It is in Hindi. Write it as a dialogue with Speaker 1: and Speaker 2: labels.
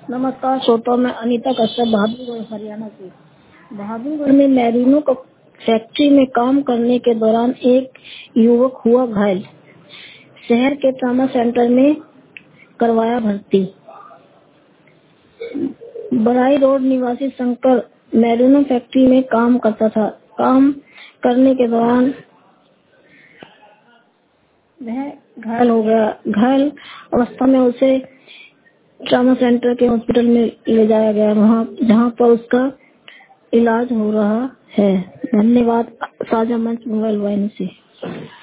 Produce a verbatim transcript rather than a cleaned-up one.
Speaker 1: नमस्कार श्रोताओं, मैं अनीता कश्यप बहादुरगढ़ हरियाणा से। बहादुरगढ़ में मैरिनो फैक्ट्री में काम करने के दौरान एक युवक हुआ घायल। शहर के ट्रॉमा सेंटर में करवाया भर्ती। बराई रोड निवासी शंकर मैरिनो फैक्ट्री में काम करता था। काम करने के दौरान वह घायल हो गया। घायल अवस्था में उसे ट्रॉमा सेंटर के हॉस्पिटल में ले जाया गया, वहां जहां पर उसका इलाज हो रहा है। धन्यवाद। साझा मंच मोबाइल वाहिनी से।